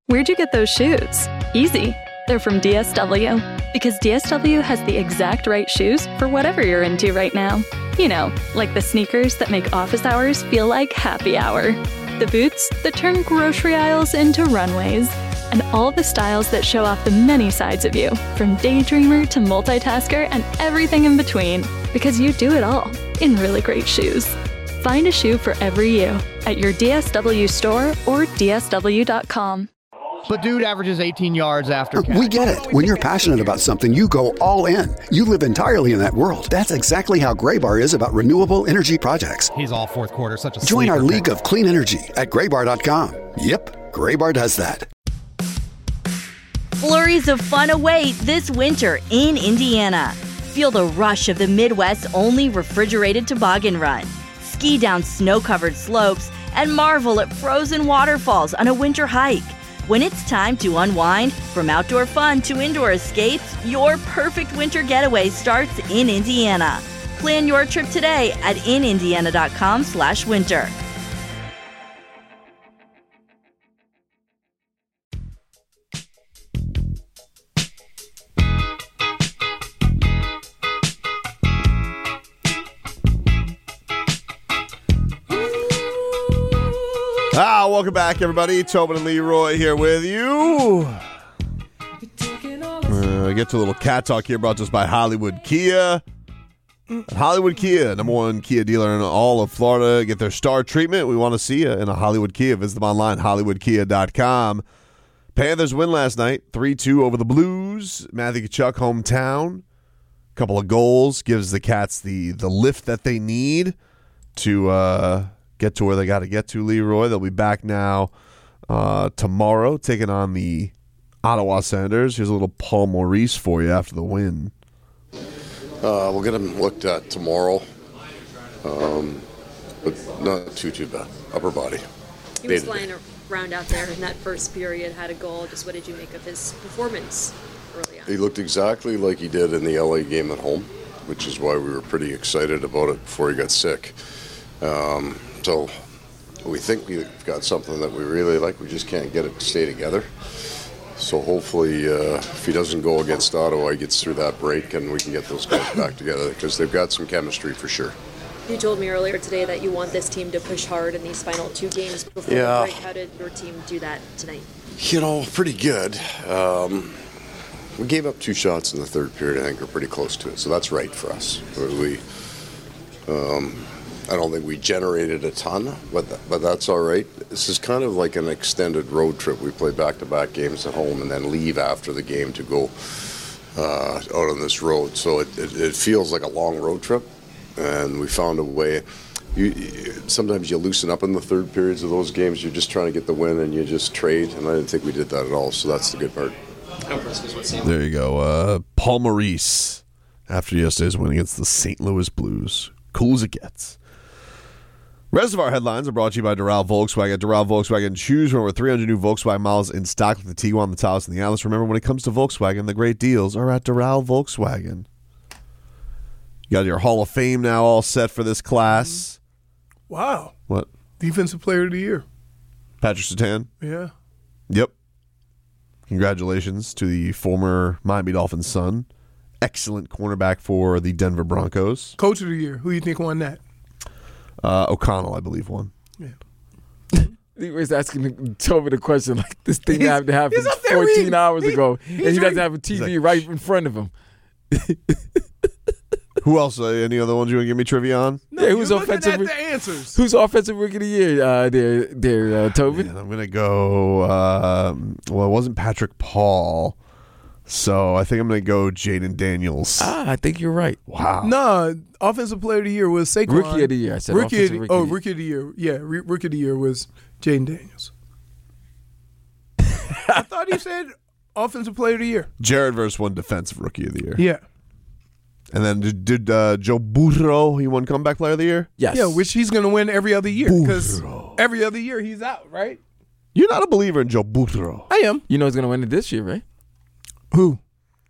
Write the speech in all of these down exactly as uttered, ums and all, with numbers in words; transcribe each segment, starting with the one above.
Where'd you get those shoes? Easy. They're from D S W. Because D S W has the exact right shoes for whatever you're into right now. You know, like the sneakers that make office hours feel like happy hour. The boots that turn grocery aisles into runways. And all the styles that show off the many sides of you, from daydreamer to multitasker and everything in between. Because you do it all in really great shoes. Find a shoe for every you at your D S W store or D S W dot com. But dude averages eighteen yards after catch. We get it. When you're passionate about something, you go all in. You live entirely in that world. That's exactly how Graybar is about renewable energy projects. He's all fourth quarter, such a Join our sleeper league pick. of clean energy at graybar dot com. Yep, Graybar does that. Flurries of fun await this winter in Indiana. Feel the rush of the Midwest's only refrigerated toboggan run. Ski down snow-covered slopes and marvel at frozen waterfalls on a winter hike. When it's time to unwind, from outdoor fun to indoor escapes, your perfect winter getaway starts in Indiana. Plan your trip today at in indiana dot com slash winter. Ah, welcome back, everybody. Tobin and Leroy here with you. Uh, get to a little cat talk here brought to us by Hollywood Kia. Hollywood Kia, number one Kia dealer in all of Florida. Get their star treatment. We want to see you in a Hollywood Kia. Visit them online, hollywood kia dot com. Panthers win last night, three two over the Blues. Matthew Tkachuk, hometown. Couple of goals. Gives the Cats the, the lift that they need to... Uh, get to where they got to get to, Leroy. They'll be back now uh, tomorrow, taking on the Ottawa Senators. Here's a little Paul Maurice for you after the win. Uh, we'll get him looked at tomorrow, um, but not too, too bad. Upper body. He was flying around out there in that first period, had a goal. Just what did you make of his performance early on? He looked exactly like he did in the L A game at home, which is why we were pretty excited about it before he got sick. Um, So we think we've got something that we really like. We just can't get it to stay together. So hopefully uh, if he doesn't go against Ottawa, he gets through that break and we can get those guys back together because they've got some chemistry for sure. You told me earlier today that you want this team to push hard in these final two games before Yeah. the break. How did your team do that tonight? You know, pretty good. Um, we gave up two shots in the third period. I think we're pretty close to it. So that's right for us. We... Um, I don't think we generated a ton, but th- but that's all right. This is kind of like an extended road trip. We play back-to-back games at home and then leave after the game to go uh, out on this road. So it, it, it feels like a long road trip, and we found a way. You, you, sometimes you loosen up in the third periods of those games. You're just trying to get the win, and you just trade, and I didn't think we did that at all, so that's the good part. There you go. Uh, Paul Maurice after yesterday's win against the Saint Louis Blues. Cool as it gets. Rest of our headlines are brought to you by Doral Volkswagen. Doral Volkswagen, choose from over three hundred new Volkswagen models in stock like the Tiguan, the Taos, and the Atlas. Remember, when it comes to Volkswagen, the great deals are at Doral Volkswagen. You got your Hall of Fame now all set for this class. Wow. What? Defensive Player of the Year. Patrick Surtain? Yeah. Yep. Congratulations to the former Miami Dolphins son. Excellent cornerback for the Denver Broncos. Coach of the Year. Who do you think won that? Uh, O'Connell, I believe, won. Yeah. He was asking Toby the question like this thing happened to happen fourteen reading. hours He- ago, and he doesn't reading. have a T V like, right in front of him. Who else? Uh, any other ones you want to give me trivia on? No, Yeah, who's you're looking offensive? at the answers. Who's offensive rookie of the year? Uh, there, there, uh, Toby. Man, I'm going to go, um, well, it wasn't Patrick Paul, so I think I'm going to go Jaden Daniels. Ah, I think you're right. Wow. No, Offensive Player of the Year was Saquon. Rookie of the year. I said Rookie of offensive the, rookie oh, of the Rookie of the Year. Yeah, re- Rookie of the Year was Jaden Daniels. I thought he said Offensive Player of the Year. Jared Verse won Defensive Rookie of the Year. Yeah. And then did, did uh, Joe Burrow, he won Comeback Player of the Year? Yes. Yeah, which he's going to win every other year because every other year he's out, right? You're not a believer in Joe Burrow. I am. You know he's going to win it this year, right? Who?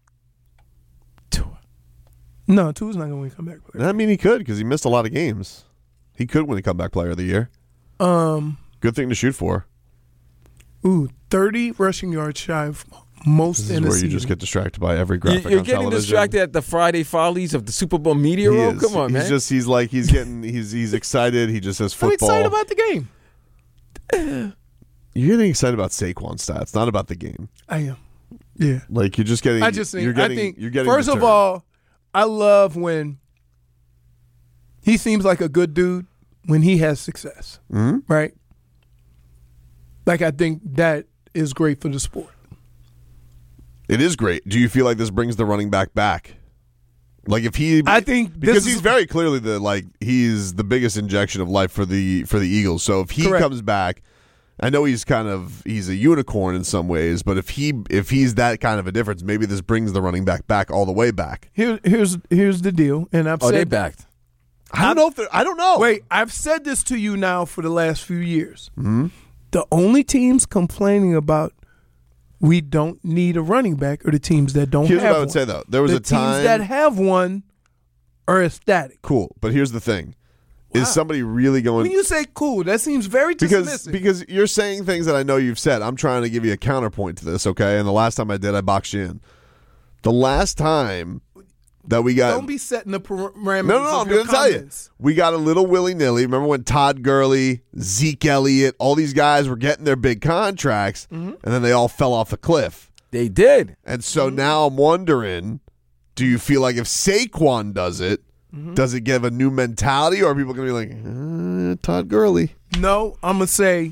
Tua. No, Tua's not going to win Comeback Player. I mean, he could because he missed a lot of games. He could win a Comeback Player of the Year. Um, Good thing to shoot for. Ooh, thirty rushing yards shy of most This in is a where season. you just get distracted by every graphic You- You're on getting television. distracted at the Friday follies of the Super Bowl media He roll? is. Come on, he's man. just he's like he's getting he's he's excited. He just says I'm football. excited about the game. You're getting excited about Saquon stats, not about the game. I am. Yeah. Like you're just getting. I just think. You're getting. I think. You're getting. First of deterred. all, I love when he seems like a good dude when he has success. Mhm. Right. Like I think that is great for the sport. It is great. Do you feel like this brings the running back back? Like if he, I think because this he's is- very clearly the like he's the biggest injection of life for the for the Eagles. So if he Correct. comes back, I know he's kind of he's a unicorn in some ways, but if he if he's that kind of a difference, maybe this brings the running back back all the way back. Here, here's here's the deal, and I've oh, said they backed. I don't know if they're, I don't know. Wait, I've said this to you now for the last few years. Mm-hmm. The only teams complaining about we don't need a running back are the teams that don't Here's have what I would one. say though. There was the a time teams that have one are ecstatic. cool, but here's the thing: Wow. is somebody really going? When you say cool, that seems very because dismissive. because you're saying things that I know you've said. I'm trying to give you a counterpoint to this, okay? And the last time I did, I boxed you in. The last time that we got don't be setting the parameters. no, no, no. of I'm your going to tell you, comments. we got a little willy nilly. Remember when Todd Gurley, Zeke Elliott, all these guys were getting their big contracts, Mm-hmm. and then they all fell off the cliff. They did. And so now I'm wondering, do you feel like if Saquon does it, Mm-hmm. does it give a new mentality, or are people going to be like, uh, Todd Gurley? No, I'm gonna say.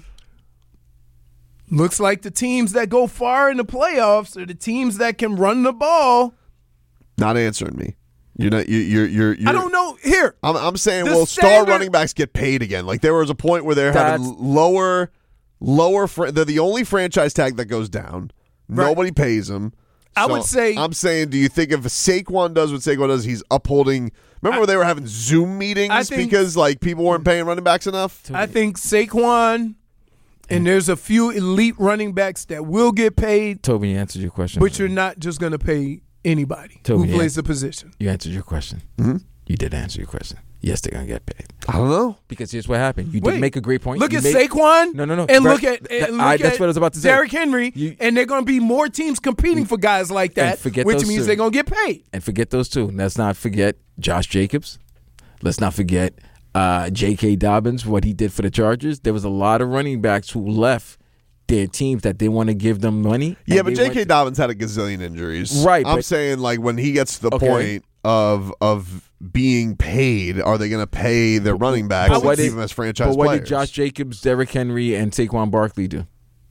Looks like the teams that go far in the playoffs are the teams that can run the ball. Not answering me. You're not. You, you're. You're. you're I don't know. Here, I'm, I'm saying, The well, star standard- running backs get paid again. Like there was a point where they're having That's- lower, lower. Fr- they're the only franchise tag that goes down. Right. Nobody pays them. I So would say- I'm saying, do you think if Saquon does what Saquon does, he's upholding? Remember when they were having Zoom meetings I think- because like people weren't paying running backs enough? I think Saquon, and there's a few elite running backs that will get paid, Toby, you answered your question. but you're not just gonna pay anybody Toby, who yeah. plays the position. You answered your question. Mm-hmm. You did answer your question. Yes, they're gonna get paid. I don't know. Because here's what happened. You Wait, did make a great point. Look You at made- Saquon. No, no, no. And Brett, look at th- and I- look that's at what I was about to say. Derrick Henry, You- and they're going to be more teams competing for guys like that, forget which those means two. they're going to get paid. And forget those two. Let's not forget Josh Jacobs. Let's not forget uh, J K. Dobbins, what he did for the Chargers. There was a lot of running backs who left their teams that they want to give them money. Yeah, and but they J K. went- Dobbins had a gazillion injuries. Right, I'm but- saying like when he gets to the Okay. point of of being paid, are they going to pay their running backs But and what keep did- them as franchise But what players? did Josh Jacobs, Derrick Henry, and Saquon Barkley do?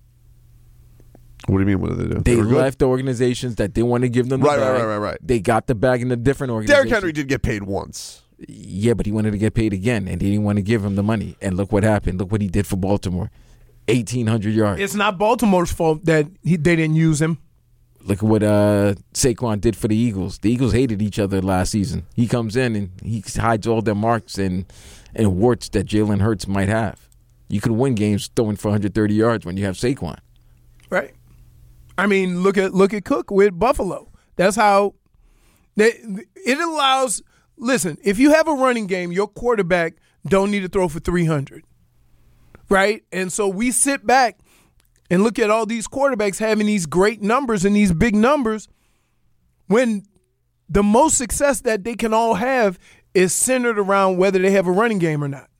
What do you mean? What did they do? They were good? left the organizations that they want to give them the Right, right, bag. right, right, right. They got the bag in a different organization. Derrick Henry did get paid once. Yeah, but he wanted to get paid again, and they didn't want to give him the money. And look what happened. Look what he did for Baltimore. eighteen hundred yards. It's not Baltimore's fault that he, they didn't use him. Look at what uh, Saquon did for the Eagles. The Eagles hated each other last season. He comes in and he hides all their marks and, and warts that Jalen Hurts might have. You could win games throwing for one hundred thirty yards when you have Saquon. Right. I mean, look at look at Cook with Buffalo. That's how they, it allows. Listen, if you have a running game, your quarterback don't need to throw for three hundred, right? And so we sit back and look at all these quarterbacks having these great numbers and these big numbers when the most success that they can all have is centered around whether they have a running game or not.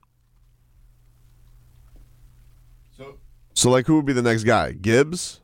So, like, who would be the next guy? Gibbs?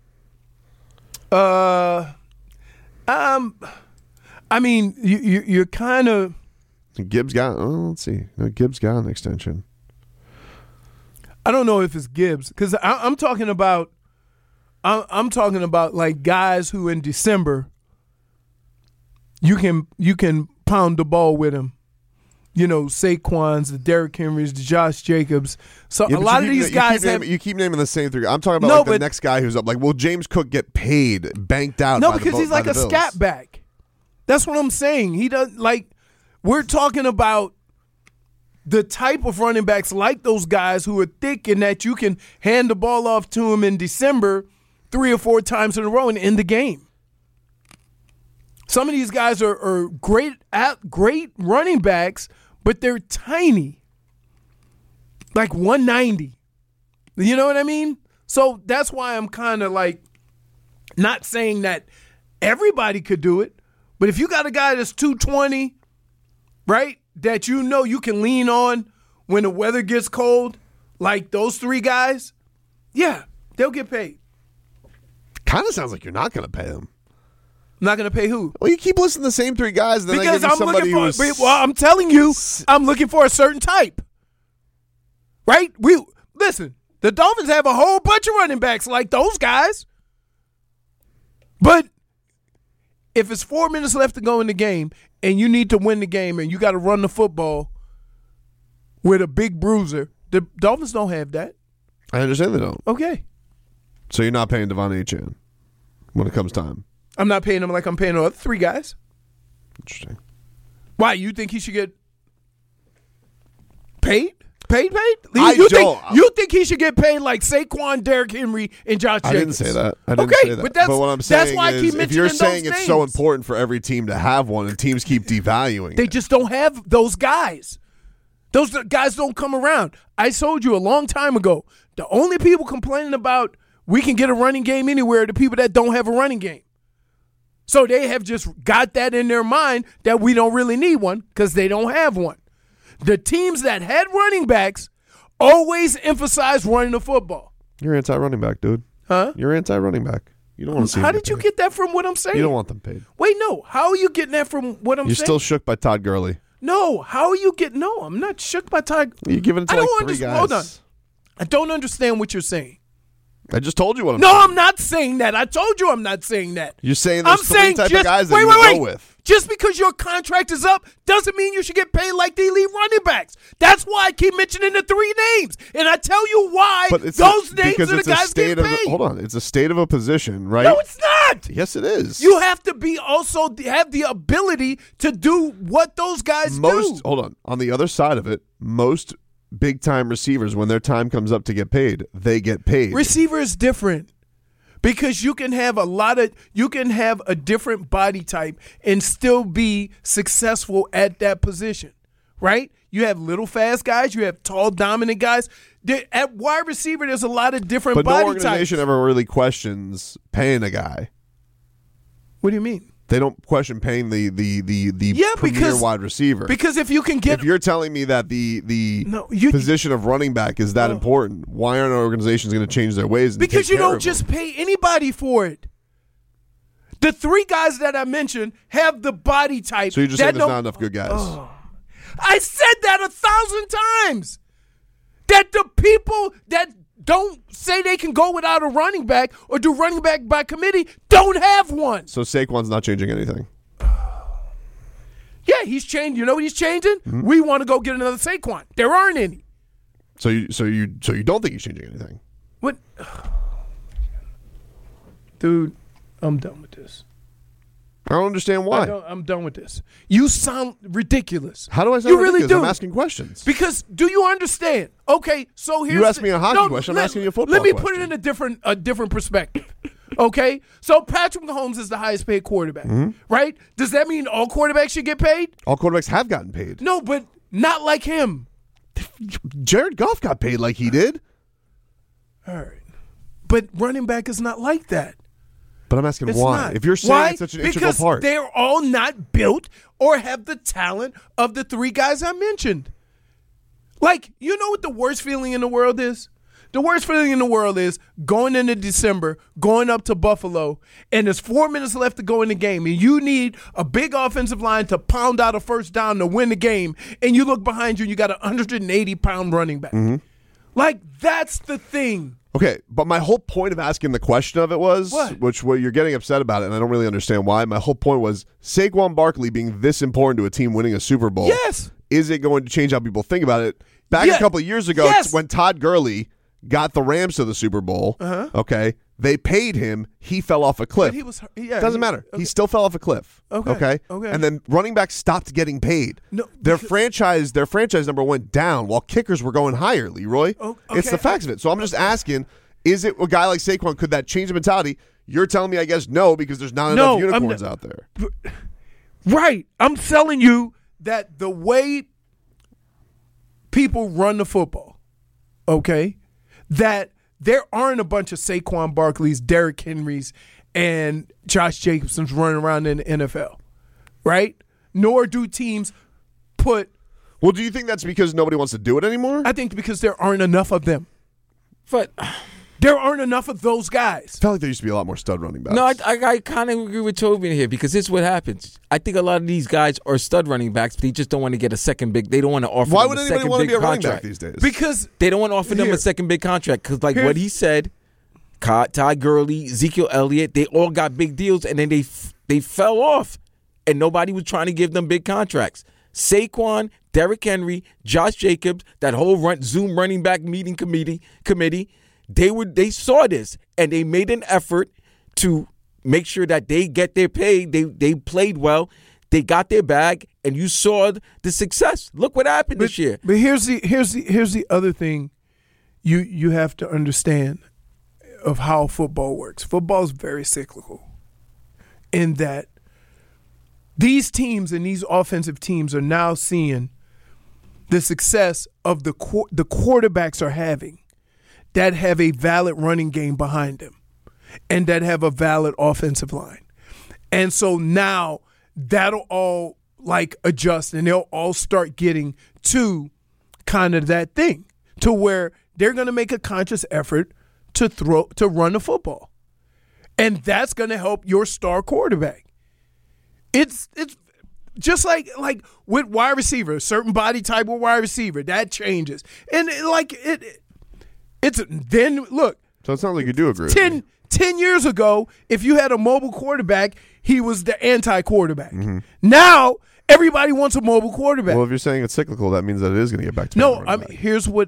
Uh, um, I mean, you, you you're kind of. Gibbs got. Oh, let's see. No, Gibbs got an extension. I don't know if it's Gibbs because I'm talking about. I'm, I'm talking about like guys who in December. You can you can pound the ball with him. You know, Saquon's, the Derrick Henrys, the Josh Jacobs. So Yeah, a but lot you of keep- these you guys keep have. naming, you keep naming the same three. I'm talking about No, like the but- next guy who's up. Like, will James Cook get paid, banked out? No, by the because Bo- he's by like the a Bills? scat back. That's what I'm saying. He does like we're talking about the type of running backs like those guys who are thick and that you can hand the ball off to him in December three or four times in a row and end the game. Some of these guys are, are great at great running backs, but they're tiny. Like one ninety. You know what I mean? So that's why I'm kind of like not saying that everybody could do it, but if you got a guy that's two twenty, right, that you know you can lean on when the weather gets cold, like those three guys, yeah, they'll get paid. Kind of sounds like you're not going to pay them. I'm not going to pay who? Well, you keep listing the same three guys. Then Because I give you I'm looking for. somebody who's- Well, I'm telling you, I'm looking for a certain type. Right? We listen. The Dolphins have a whole bunch of running backs like those guys, but if it's four minutes left to go in the game and you need to win the game and you got to run the football with a big bruiser, the Dolphins don't have that. I understand they don't. Okay. So you're not paying Devon Achane when it comes time. I'm not paying him like I'm paying the other three guys. Interesting. Why? You think he should get paid? Paid, paid? You, I you don't. think you think he should get paid like Saquon, Derrick Henry, and Josh I Jacobs? didn't say that. I didn't okay, say that. but that's what I'm saying that's why I is, keep if mentioning you're those saying it's so names. important for every team to have one, and teams keep devaluing They it. just don't have those guys. Those guys don't come around. I told you a long time ago, the only people complaining about we can get a running game anywhere are the people that don't have a running game. So they have just got that in their mind that we don't really need one because they don't have one. The teams that had running backs always emphasize running the football. You're anti-running back, dude. Huh? You're anti-running back. You don't want to see How them did you paid. get that from what I'm saying? You don't want them paid. Wait, no. How are you getting that from what I'm You're saying? still shook by Todd Gurley. No. How are you getting? No, I'm not shook by Todd. You're giving it to I like don't three understand. guys. Hold on. I don't understand what you're saying. I just told you what I'm No, saying. I'm not saying that. I told you I'm not saying that. You're saying there's I'm three saying type just, of guys that wait, you wait, would wait. go with. Just because your contract is up doesn't mean you should get paid like the elite running backs. That's why I keep mentioning the three names, and I tell you why But it's those a, names because are the it's a guys state getting of paid. hold on. It's a state of a position, right? No, it's not. Yes, it is. You have to be also have the ability to do what those guys most do. hold on. On the other side of it, most big time receivers, when their time comes up to get paid, they get paid. Receiver is different. Because you can have a lot of, you can have a different body type and still be successful at that position, right? You have little fast guys, you have tall dominant guys. There, at wide receiver, there's a lot of different but body no organization types. ever really questions paying a guy. What do you mean? They don't question paying the the the the Yeah, premier because- wide receiver. Because if you can get, if you're telling me that the the No, you- position of running back is that important, why aren't organizations going to change their ways? And because take you care don't of just them? pay anybody for it. The three guys that I mentioned have the body type. So you're just that saying there's don't- not enough good guys. Oh. I said that a thousand times. That the people that don't say they can go without a running back or do running back by committee don't have one. So Saquon's not changing anything. Yeah, he's changing. You know what he's changing? Mm-hmm. We want to go get another Saquon. There aren't any. So you so you so you don't think he's changing anything? What? Dude, I'm done with this. I don't understand I why. don't, I'm done with this. You sound ridiculous. How do I sound You really ridiculous? do. I'm asking questions. Because do you understand? Okay, so here's You asked the- me a hockey question, I'm let- asking you a football Let me put it question. in a different a different perspective. Okay, so Patrick Mahomes is the highest paid quarterback, Mm-hmm. right? Does that mean all quarterbacks should get paid? All quarterbacks have gotten paid. No, but not like him. Jared Goff got paid like he did. All right, but running back is not like that. But I'm asking It's why. not. If you're saying Why? it's such an because integral part. they're all not built or have the talent of the three guys I mentioned. Like, you know what the worst feeling in the world is? The worst feeling in the world is going into December, going up to Buffalo, and there's four minutes left to go in the game, and you need a big offensive line to pound out a first down to win the game, and you look behind you and you got a one hundred eighty pound running back. Mm-hmm. Like, that's the thing. Okay, but my whole point of asking the question of it was, What? which what you're getting upset about it, and I don't really understand why. My whole point was Saquon Barkley being this important to a team winning a Super Bowl. Yes. Is it going to change how people think about it? Back Yeah. a couple of years ago, Yes. when Todd Gurley got the Rams to the Super Bowl, Uh-huh. okay, they paid him. He fell off a cliff. But he was, yeah, Doesn't he- matter. okay. He still fell off a cliff. Okay, Okay. okay. And then running backs stopped getting paid. No, their because- franchise, their franchise number went down while kickers were going higher. Leroy, Oh, it's okay. the facts of it. So I'm just asking: is it a guy like Saquon? Could that change the mentality? You're telling me, I guess, no, because there's not No, enough I'm unicorns not- out there. Right. I'm telling you that the way people run the football, okay, that there aren't a bunch of Saquon Barkley's, Derrick Henrys, and Josh Jacobsons running around in the N F L, right? Nor do teams put. Well, do you think that's because nobody wants to do it anymore? I think because there aren't enough of them. But there aren't enough of those guys. I felt like there used to be a lot more stud running backs. No, I, I, I kind of agree with Toby here because this is what happens. I think a lot of these guys are stud running backs, but they just don't want to get a second big. They don't want to offer. Why them would a anybody second want to big be a running contract back these days? Because they don't want to offer them here, a second big contract. Because like here, what he said, Ty Gurley, Ezekiel Elliott, they all got big deals, and then they they fell off, and nobody was trying to give them big contracts. Saquon, Derrick Henry, Josh Jacobs, that whole run, Zoom running back meeting committee committee, they were they saw this and they made an effort to make sure that they get their pay. They they played well, they got their bag, and you saw the success. Look what happened but, this year. But here's the here's the here's the other thing you you have to understand of how football works. Football is very cyclical in that these teams and these offensive teams are now seeing the success of the the quarterbacks are having that have a valid running game behind them and that have a valid offensive line. And so now that'll all like adjust and they'll all start getting to kind of that thing to where they're going to make a conscious effort to throw to run the football. And that's going to help your star quarterback. It's it's just like like with wide receiver, a certain body type of wide receiver, that changes. And it, like it, it it's then look. So it sounds like you do agree. ten, with me. ten years ago, if you had a mobile quarterback, he was the anti-quarterback. Mm-hmm. Now everybody wants a mobile quarterback. Well, if you're saying it's cyclical, that means that it is going to get back to no. I mean, here's what.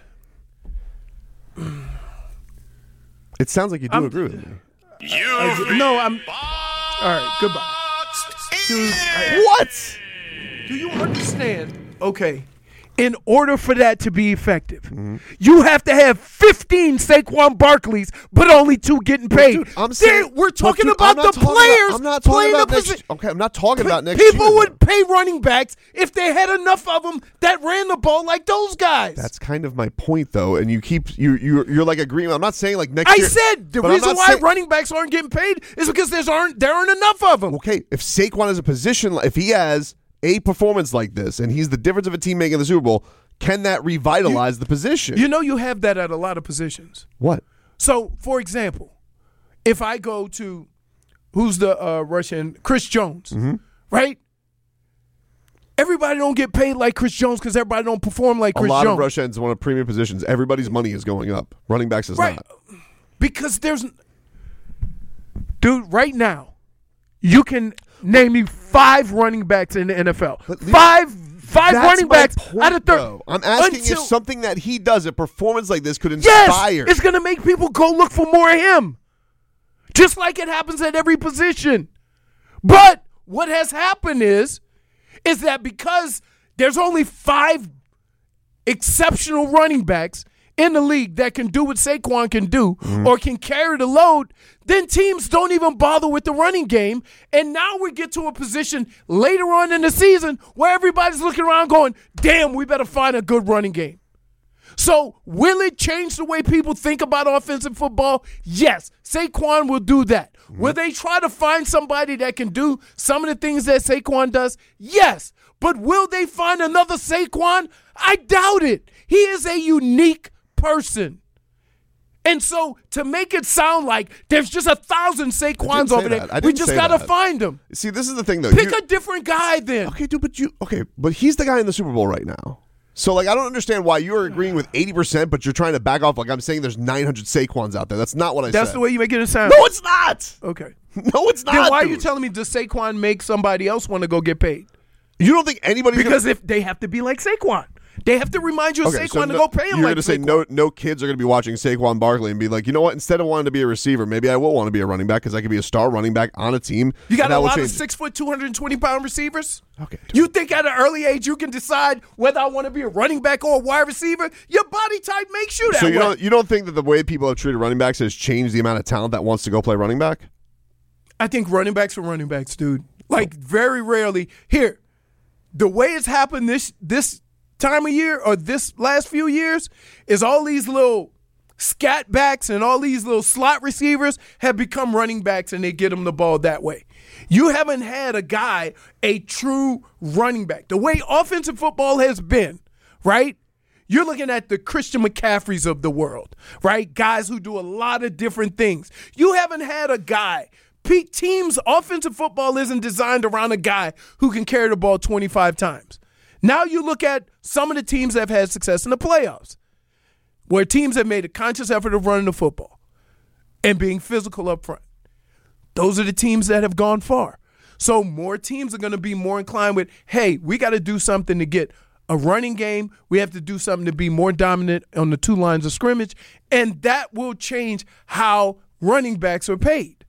It sounds like you do I'm, agree with me. You I, no, I'm. All right, goodbye. Dude, I, what? Do you understand? Okay. In order for that to be effective, mm-hmm. you have to have fifteen Saquon Barkleys, but only two getting paid. Dude, I'm saying Dude, we're talking dude, about the players. About, I'm not talking about next. Position. Okay, I'm not talking about next. People year, would though. pay running backs if they had enough of them that ran the ball like those guys. That's kind of my point, though. And you keep you you you're like agreeing. I'm not saying like next I year. I said the reason why saying, running backs aren't getting paid is because there's aren't there aren't enough of them. Okay, if Saquon has a position, if he has a performance like this, and he's the difference of a team making the Super Bowl. Can that revitalize you, the position? You know you have that at a lot of positions. What? So, for example, if I go to, who's the uh, Russian, Chris Jones, mm-hmm. right? Everybody don't get paid like Chris Jones because everybody don't perform like Chris Jones. A lot Jones. of rush ends, one of premium positions. Everybody's money is going up. Running backs is right. not. Because there's, dude, right now, you can name me five running backs in the N F L. But five Five That's running backs point, out of thirty. Though. I'm asking Until, if something that he does, a performance like this, could inspire. Yes, it's going to make people go look for more of him. Just like it happens at every position. But what has happened is, is that because there's only five exceptional running backs in the league that can do what Saquon can do mm-hmm. or can carry the load, then teams don't even bother with the running game. And now we get to a position later on in the season where everybody's looking around going, damn, we better find a good running game. So will it change the way people think about offensive football? Yes. Saquon will do that. Mm-hmm. Will they try to find somebody that can do some of the things that Saquon does? Yes. But will they find another Saquon? I doubt it. He is a unique person. And so to make it sound like there's just a thousand Saquons over there, we just got to find them. See, this is the thing, though. Pick You're, a different guy then. Okay, dude, but you okay, but he's the guy in the Super Bowl right now. So, like, I don't understand why you're agreeing with eighty percent, but you're trying to back off like I'm saying there's nine hundred Saquons out there. That's not what I That's said. That's the way you make it sound. No, it's not. Okay. No, it's not. Then why dude. are you telling me does Saquon make somebody else want to go get paid? You don't think anybody Because gonna... if they have to be like Saquon. They have to remind you of okay, Saquon so to no, go pay him You're like going to say Saquon. no no kids are going to be watching Saquon Barkley and be like, you know what? Instead of wanting to be a receiver, maybe I will want to be a running back because I could be a star running back on a team. You got a lot change. of six foot, two hundred twenty pound receivers? Okay. You think at an early age you can decide whether I want to be a running back or a wide receiver? Your body type makes you that so you way. don't, you don't think that the way people have treated running backs has changed the amount of talent that wants to go play running back? I think running backs are running backs, dude. Like, very rarely. Here, the way it's happened this this time of year or this last few years is all these little scat backs and all these little slot receivers have become running backs, and they get them the ball that way. You haven't had a guy, a true running back. The way offensive football has been, right? You're looking at the Christian McCaffreys of the world, right? Guys who do a lot of different things. You haven't had a guy. Peak teams, offensive football isn't designed around a guy who can carry the ball twenty-five times. Now you look at some of the teams that have had success in the playoffs, where teams have made a conscious effort of running the football and being physical up front. Those are the teams that have gone far. So more teams are going to be more inclined with, hey, we got to do something to get a running game. We have to do something to be more dominant on the two lines of scrimmage, and that will change how running backs are paid.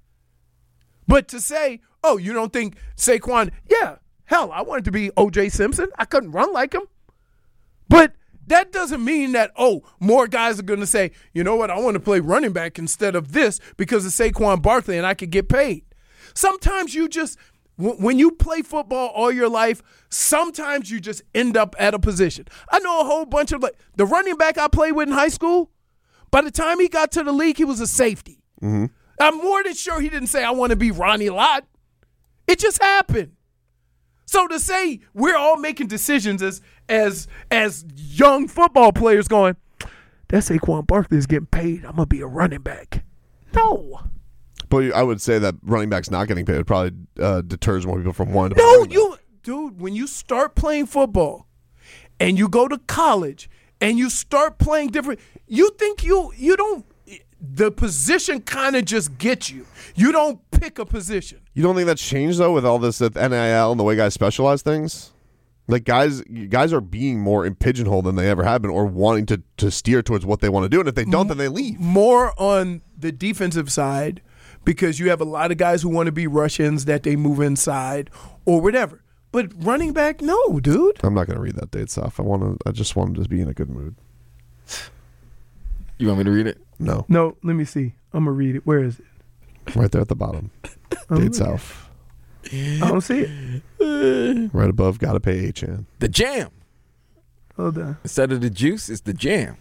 But to say, oh, you don't think Saquon, yeah, hell, I wanted to be O J Simpson. I couldn't run like him. But that doesn't mean that, oh, more guys are going to say, you know what, I want to play running back instead of this because of Saquon Barkley and I could get paid. Sometimes you just, when you play football all your life, sometimes you just end up at a position. I know a whole bunch of, like, the running back I played with in high school, by the time he got to the league, he was a safety. Mm-hmm. I'm more than sure he didn't say, I want to be Ronnie Lott. It just happened. So to say we're all making decisions as as as young football players going, that Saquon Barkley is getting paid, I'm going to be a running back. No. But I would say that running backs not getting paid probably uh, deters more people from wanting to No, play. you, dude, when you start playing football and you go to college and you start playing different, you think you you don't, the position kind of just gets you. You don't pick a position. You don't think that's changed, though, with all this N I L and the way guys specialize things? Like, guys guys are being more pigeonholed than they ever have been, or wanting to, to steer towards what they want to do, and if they don't, then they leave. More on the defensive side, because you have a lot of guys who want to be Russians that they move inside or whatever. But running back, no, dude. I'm not going to read that date stuff. I want to. I just want him to be in a good mood. You want me to read it? No. No, let me see. I'm going to read it. Where is it? Right there at the bottom. Date south. I don't see it. Right above, gotta pay H-N. The jam. Hold on. Instead of the juice, it's the jam.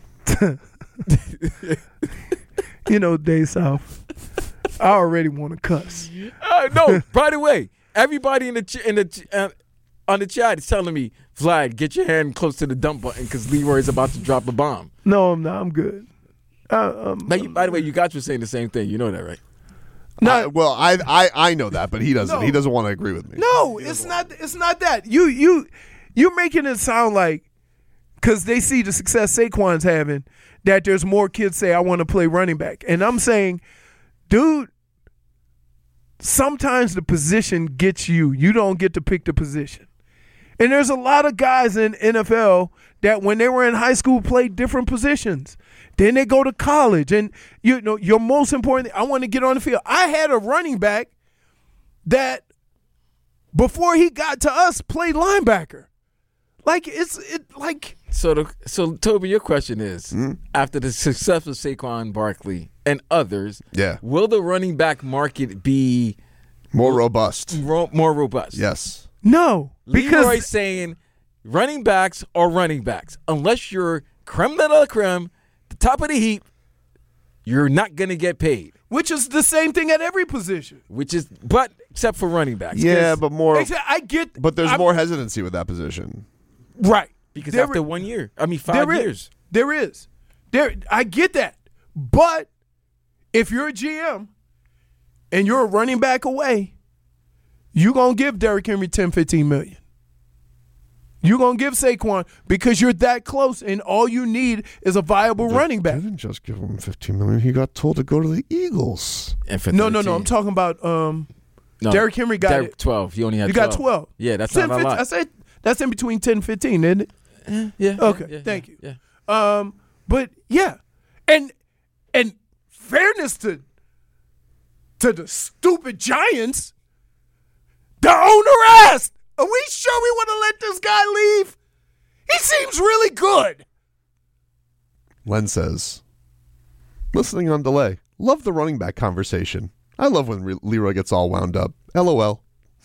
You know, Day South. I already want to cuss. Uh, no, by the way, everybody in the ch- in the ch- uh, on the chat is telling me, Vlad, get your hand close to the dump button because Leroy's about to drop a bomb. No, I'm not. I'm good. Uh, um, now, you, by the way, you got you saying the same thing. You know that, right? No, I, well, I, I I know that, but he doesn't. No. He doesn't want to agree with me. No, it's not. It's not that. You you you're making it sound like because they see the success Saquon's having that there's more kids say I want to play running back, and I'm saying, dude, sometimes the position gets you. You don't get to pick the position, and there's a lot of guys in N F L that when they were in high school played different positions. Then they go to college, and you know your most important thing, I want to get on the field. I had a running back that before he got to us played linebacker. Like it's it like so. The, so Toby, your question is: mm-hmm. after the success of Saquon Barkley and others, yeah, will the running back market be more robust? Ro- more robust? Yes. No, because Leroy's saying running backs are running backs unless you're creme de la creme. The top of the heap, you're not going to get paid. Which is the same thing at every position. Which is, but except for running backs. Yeah, but more. I get. But there's I'm, more hesitancy with that position. Right. Because there after is, one year, I mean five there years. Is, there is. There. I get that. But if you're a G M and you're a running back away, you're going to give Derrick Henry ten, fifteen million. You're going to give Saquon because you're that close, and all you need is a viable They running back. Didn't just give him fifteen million. He got told to go to the Eagles. No, no, no. I'm talking about um, no, Derrick Henry got Derrick it. twelve. He only had you twelve. got twelve. Yeah, that's ten, not a fifteen, lot. I said that's in between ten and fifteen, isn't it? Yeah. yeah okay. Yeah, yeah, thank yeah, you. Yeah. Um, but yeah, and and fairness to to the stupid Giants, the owner asked, "Are we sure we want to let this guy leave? He seems really good." Len says, listening on delay. Love the running back conversation. I love when Re- Leroy gets all wound up. LOL.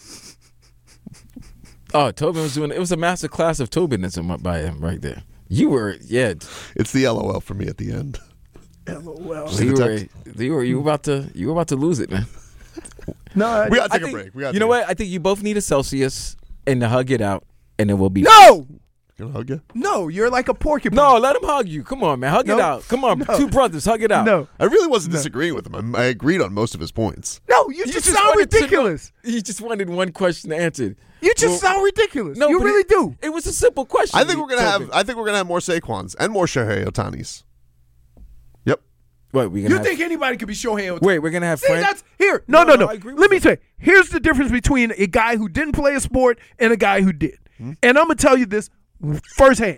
Oh, Tobin was doing it. Was a master class of Tobinism by him right there. You were, yeah. It's the LOL for me at the end. LOL. So you, were, you were you were about to you were about to lose it, man. No, I, we gotta take I think, a break. We gotta you know take what? I think you both need a Celsius and to hug it out, and then we'll be. No. Can I hug you? No, you're like a porcupine. No, let him hug you. Come on, man. Hug No. it out. Come on, No. two brothers, hug it out. No. I really wasn't disagreeing with him. I, I agreed on most of his points. No, you, You just, just sound wanted to know- ridiculous. You just wanted one question answered. You just Well, sound ridiculous. No, you but really it, do. It was a simple question. I think we're gonna You have. told me. I think we're gonna have more Saquons and more Shohei Otanis. Yep. What we gonna You have, think anybody could be Shohei Ohtani? Wait, we're gonna have See, Fran- that's here. No, No, no, no, no. I agree with Let me you. say, here's the difference between a guy who didn't play a sport and a guy who did. Hmm? And I'm gonna tell you this firsthand.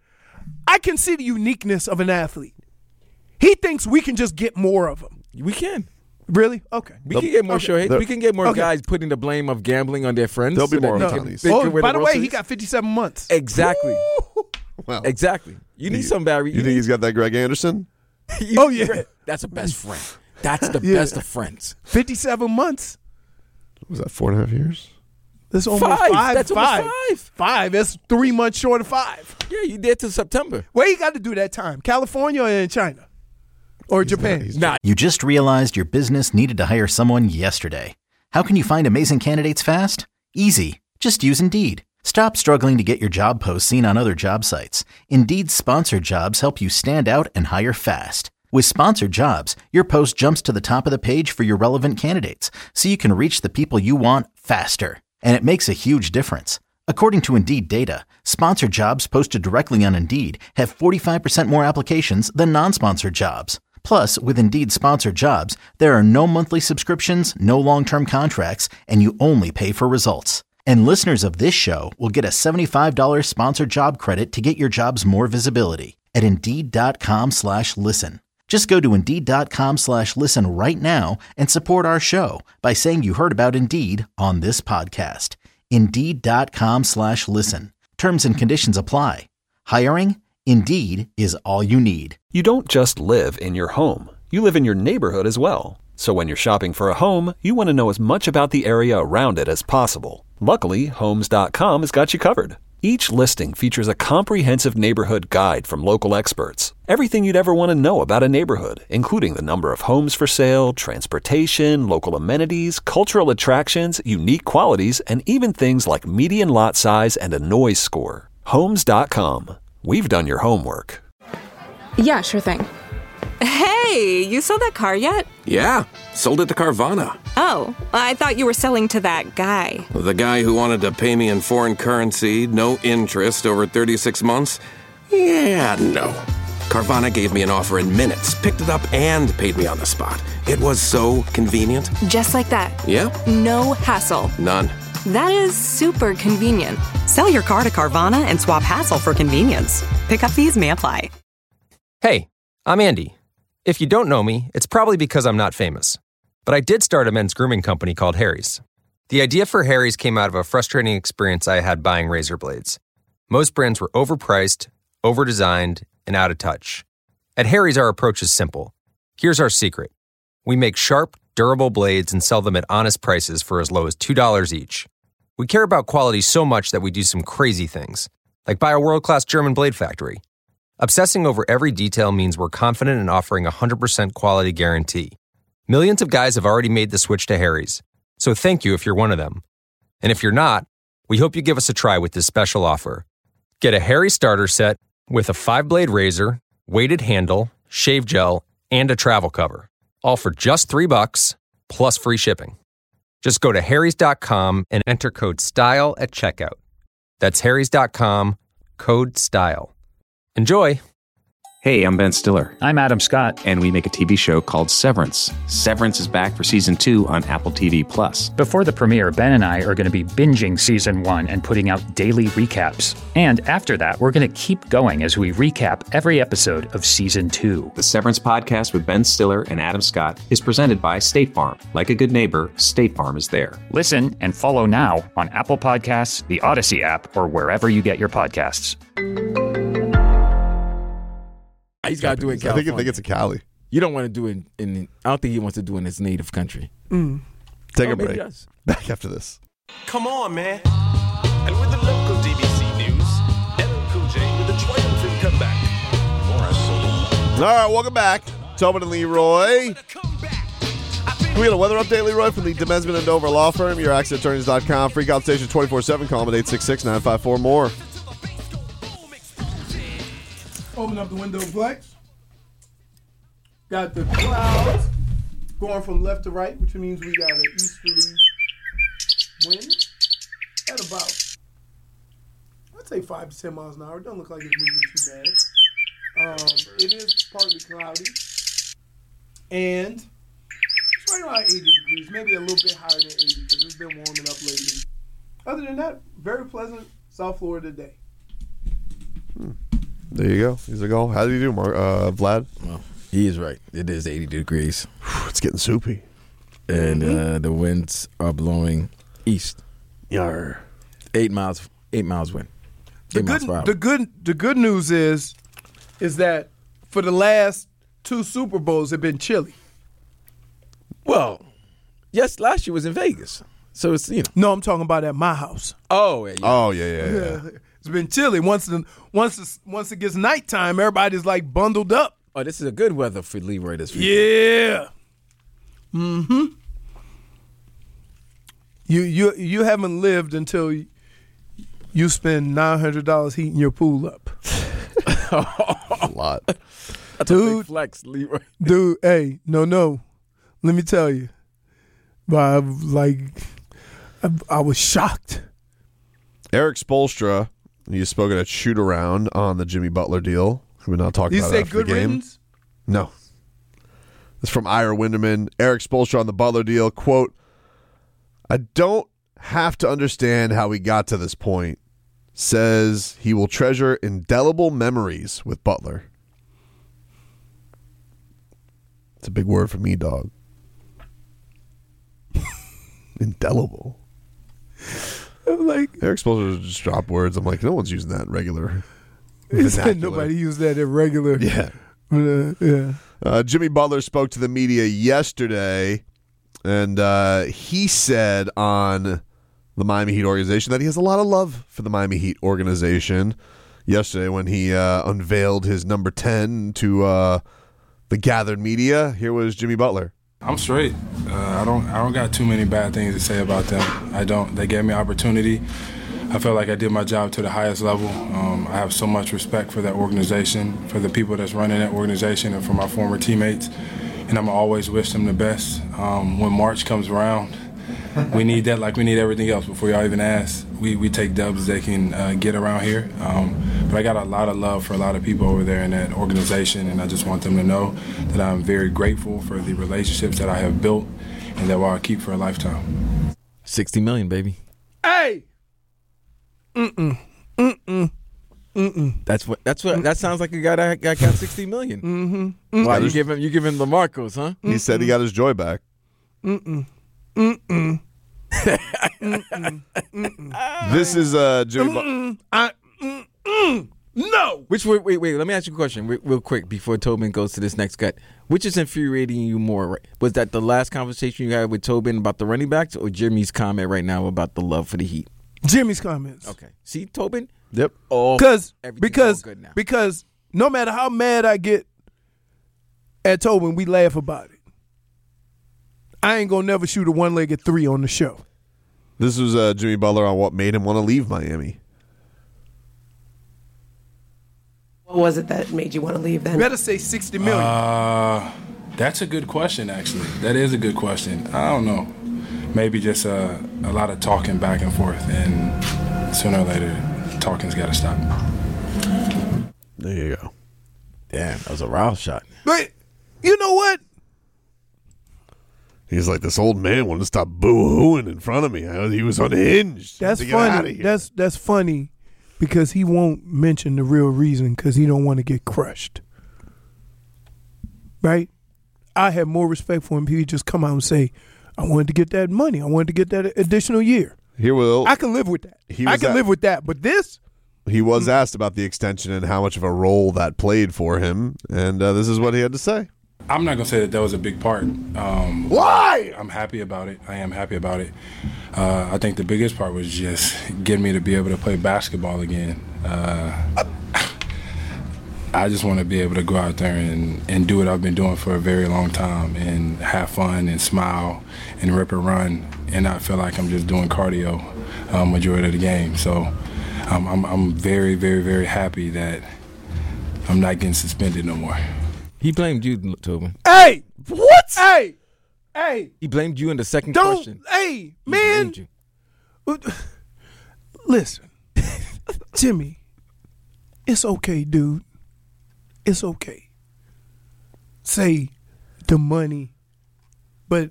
I can see the uniqueness of an athlete. He thinks we can just get more of him. We can. Really? Okay. We can get more Okay. Shohei. We can get more Okay. guys putting the blame of gambling on their friends. There'll be so that more they of can- Otanis. they Oh, can win by the the World way, he Series. got fifty-seven months. Exactly. Well, Exactly. You need some Barry. You think he's got that Greg Anderson? You- Oh, yeah. That's a best friend. That's the Yeah. best of friends. fifty-seven months. Was that four and a half years? That's almost Five. five. That's almost five. five. Five. That's three months short of five. Yeah, you did till September. Where you got to do that time? California or in China? Or Japan? Nah, You just realized your business needed to hire someone yesterday. How can you find amazing candidates fast? Easy. Just use Indeed. Stop struggling to get your job posts seen on other job sites. Indeed's sponsored jobs help you stand out and hire fast. With sponsored jobs, your post jumps to the top of the page for your relevant candidates, so you can reach the people you want faster. And it makes a huge difference. According to Indeed data, sponsored jobs posted directly on Indeed have forty-five percent more applications than non-sponsored jobs. Plus, with Indeed sponsored jobs, there are no monthly subscriptions, no long-term contracts, and you only pay for results. And listeners of this show will get a seventy-five dollars sponsored job credit to get your jobs more visibility at Indeed.com slash listen. Just go to Indeed.com slash listen right now and support our show by saying you heard about Indeed on this podcast. Indeed.com slash listen. Terms and conditions apply. Hiring? Indeed is all you need. You don't just live in your home. You live in your neighborhood as well. So when you're shopping for a home, you want to know as much about the area around it as possible. Luckily, Homes dot com has got you covered. Each listing features a comprehensive neighborhood guide from local experts. Everything you'd ever want to know about a neighborhood, including the number of homes for sale, transportation, local amenities, cultural attractions, unique qualities, and even things like median lot size and a noise score. Homes dot com. We've done your homework. Yeah, sure thing. Hey, you sold that car yet? Yeah, sold it to Carvana. Oh, I thought you were selling to that guy. The guy who wanted to pay me in foreign currency, no interest, over thirty-six months? Yeah, no. Carvana gave me an offer in minutes, picked it up, and paid me on the spot. It was so convenient. Just like that. Yeah? No hassle. None. That is super convenient. Sell your car to Carvana and swap hassle for convenience. Pickup fees may apply. Hey, I'm Andy. If you don't know me, it's probably because I'm not famous. But I did start a men's grooming company called Harry's. The idea for Harry's came out of a frustrating experience I had buying razor blades. Most brands were overpriced, overdesigned, and out of touch. At Harry's, our approach is simple. Here's our secret. We make sharp, durable blades and sell them at honest prices for as low as two dollars each. We care about quality so much that we do some crazy things, like buy a world-class German blade factory. Obsessing over every detail means we're confident in offering a one hundred percent quality guarantee. Millions of guys have already made the switch to Harry's, so thank you if you're one of them. And if you're not, we hope you give us a try with this special offer. Get a Harry's starter set with a five-blade razor, weighted handle, shave gel, and a travel cover, all for just three bucks plus free shipping. Just go to harrys dot com and enter code STYLE at checkout. That's harrys dot com, code STYLE. Enjoy! Hey, I'm Ben Stiller. I'm Adam Scott. And we make a T V show called Severance. Severance is back for season two on Apple T V Plus. Before the premiere, Ben and I are going to be binging season one and putting out daily recaps. And after that, we're going to keep going as we recap every episode of season two. The Severance podcast with Ben Stiller and Adam Scott is presented by State Farm. Like a good neighbor, State Farm is there. Listen and follow now on Apple Podcasts, the Odyssey app, or wherever you get your podcasts. He's got to do it in I think, California. I think it's a Cali. You don't want to do it in, in. I don't think he wants to do it in his native country. Mm. Take Oh, a maybe break. yes. Back after this. Come on, man. And with the local D B C news, L L Cool J with a triumphant comeback. All right, welcome back. Tobin and Leroy. Can we get a weather update, Leroy, from the Demesman and Dover Law Firm? Your accident attorneys dot com. Free consultation twenty-four seven. Call them at eight six six, nine five four, more. Open up the window, Flex. Got the clouds going from left to right, which means we got an easterly wind at about, I'd say five to ten miles an hour. It doesn't look like it's moving too bad. Um, it is partly cloudy. And it's right around eighty degrees, maybe a little bit higher than eighty because it's been warming up lately. Other than that, very pleasant South Florida day. Hmm. There you go. He's like, oh, how do you do, Mark, uh, Vlad? Well, he is right. It is eighty degrees. It's getting soupy. And Mm-hmm. uh, the winds are blowing east. Yar. Eight miles, eight miles wind. The Eight good, miles per hour. the good, the good news is, is that for the last two Super Bowls have been chilly. Well, yes, last year was in Vegas, so it's you know. No, I'm talking about at my house. Oh, yeah, yeah. Oh, yeah, yeah, yeah. It's been chilly. Once the once the, once it gets nighttime, everybody's like bundled up. Oh, this is a good weather for Leroy this week. Yeah. Mm-hmm. You you you haven't lived until you, you spend nine hundred dollars heating your pool up. A lot. That's Dude, a big flex, Leroy. Dude, hey, no, no. Let me tell you. But I, like, I, I was shocked. Eric Spoelstra, he's spoken at shoot around on the Jimmy Butler deal. We're not talking You about say it after good the game. riddance? No. It's from Ira Winderman. Eric Spoelstra on the Butler deal. Quote, I don't have to understand how we got to this point. Says he will treasure indelible memories with Butler. It's a big word for me, dog. Indelible. I'm like, Eric Spoelstra just dropped words. I'm like, no one's using that in regular. he said vernacular. nobody used that in regular. Yeah. Uh, yeah. Uh, Jimmy Butler spoke to the media yesterday, and uh, he said on the Miami Heat organization that he has a lot of love for the Miami Heat organization. Yesterday when he uh, unveiled his number ten to uh, the gathered media, here was Jimmy Butler. I'm straight. Uh, I don't. I don't got too many bad things to say about them. I don't. They gave me opportunity. I felt like I did my job to the highest level. Um, I have so much respect for that organization, for the people that's running that organization, and for my former teammates. And I'm always wish them the best. Um, when March comes around, we need that like we need everything else. Before y'all even ask, we we take dubs they can uh, get around here. Um, but I got a lot of love for a lot of people over there in that organization, and I just want them to know that I'm very grateful for the relationships that I have built and that I'll keep for a lifetime. Sixty million, baby. Hey. Mm-mm. Mm-mm. Mm-mm. That's what. That's what. That sounds like a guy that got, got sixty million. Mm-hmm. Wow, you give him. You give him LaMarcos, huh? He said he got his joy back. Mm-mm. Mm-mm. Mm-mm. Mm-mm. This is uh, Jimmy Butler. Mm-mm. I, mm-mm. No. Which wait, wait, wait. Let me ask you a question real, real quick before Tobin goes to this next cut. Which is infuriating you more? Right? Was that the last conversation you had with Tobin about the running backs, or Jimmy's comment right now about the love for the Heat? Jimmy's comments. Okay. See, Tobin. Yep. All Because everything's because all good now. because no matter how mad I get at Tobin, we laugh about it. I ain't gonna never shoot a one-legged three on the show. This was uh, Jimmy Butler on what made him want to leave Miami. What was it that made you want to leave then? Better say sixty million. Uh, that's a good question, actually. That is a good question. I don't know. Maybe just uh, a lot of talking back and forth, and sooner or later, talking's got to stop. There you go. Damn, that was a round shot. But you know what? He's like, this old man wanted to stop boo-hooing in front of me. He was unhinged. That's to get out of funny. here. That's that's funny because he won't mention the real reason because he don't want to get crushed. Right? I have more respect for him if he just come out and say, I wanted to get that money. I wanted to get that additional year. Here will I can live with that. He I was can at- live with that. But this, He was asked about the extension and how much of a role that played for him, and uh, this is what he had to say. I'm not going to say that that was a big part. Um, Why? I'm happy about it. I am happy about it. Uh, I think the biggest part was just getting me to be able to play basketball again. Uh, I just want to be able to go out there and, and do what I've been doing for a very long time and have fun and smile and rip and run and not feel like I'm just doing cardio uh, majority of the game. So um, I'm, I'm very, very, very happy that I'm not getting suspended no more. He blamed you, Tobin. Hey, what? Hey, hey. He blamed you in the second Don't, question. Hey, man. Listen, Jimmy, it's okay, dude. It's okay. Say the money, but